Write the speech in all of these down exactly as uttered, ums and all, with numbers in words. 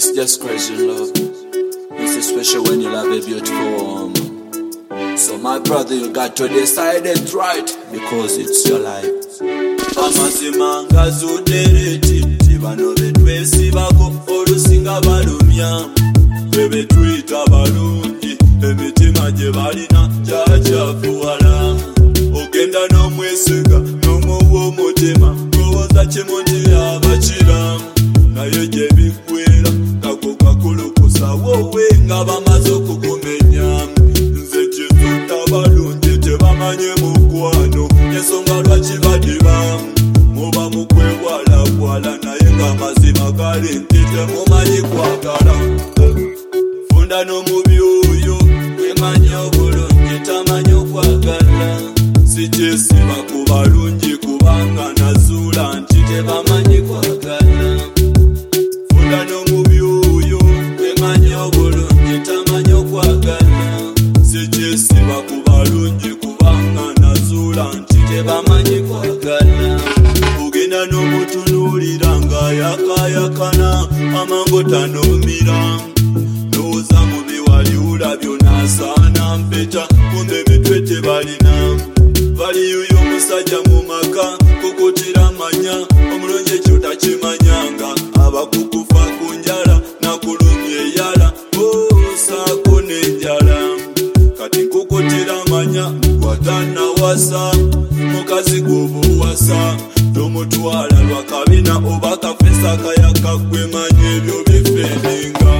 It's just crazy love. It's especially when you love a beautiful woman. So my brother, you got to decide it right, because it's your life. Amazima ngazudereti tibano betwesi bako olusinga balumya bebe twita balungi emitima gye balina gyacafuwala ogenda n'omwesiga n'omuwa omutima ngowooza kimunti yabakira naye gye biggwera nako kakulukusa wowe nga bamaze okukumenya nze kizutta balungi tebamanye mukwano ensonga lwaki badiba muba mukwewalawala naye nga mazima gali nti temumanyi kwagala funda n'omubi oyo wemanya obulungi tamanyi okwagala si kyesiba ku balungi kubanga nazuula nti tebamanyi kwagala funda n'omubi oyo wemanya obulungi tamanyi okwagala si kyesiba ku balungi kubanga nazuula nti tebamanyi kwagala ogenda n'omutunuulira nga yakayakana amango tanuumira ndowooza mubi waliwula byonasaana mpeta kumbe mitwe tebalina baliyuya omusajja mu maka kukutira manya omulungi ekyo takimanyanga abakukufa ku njala nakulumya eyala osaako n'enjala kati nkukutira manya watanawasa mukazi gwobuwasa tomutwala lwakabina oba kafesa kayaka kwemanya ebyo bifeninga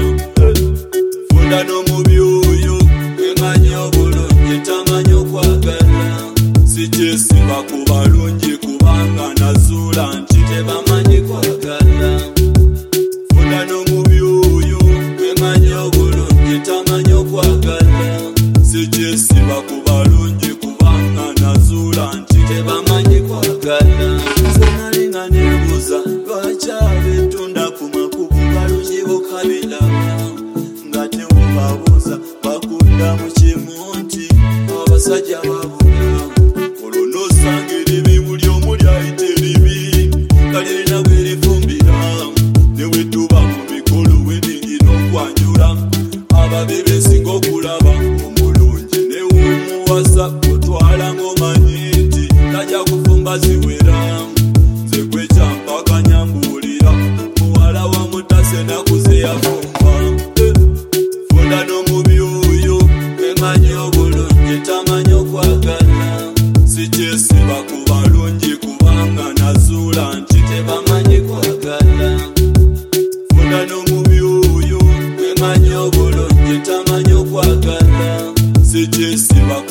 funda n'omubi oyo kwemanya obulungi tamanyi okwagala si kyesiba ku balungi kubanga nazuula nti tebamanyi kwagala funda n'omubi oyo kwemanya obulungi tamanyi okwagala si kyesiba ku balungi kubanga nazuula nti tebamanyi kwagala nalinga nebuuza lwaki abetunda ku makubu balungi bokabilaba nga temubabuuza bakunda mu kimu nti abasajja babula olwo nosanga eribi buli omu lyayita eribi kalirina bwerifumbira newetuba mu mikolo weningira okwanjula ababi besinga okulaba omulungi newumuwasa kutwala ng'omanyi nti tajja kufumba ziwera nze gwekyampaka nyambuulira muwala wa mutase nakuze yafumba funda n'omubi oyo emanyi obulungi tamanyi okwagala si kyesiba ku balungi kubanga nazuula nti tebamanyi kwagala funda n'omubi oyo emanyi obulungi tamanyi okwagala si kyesiba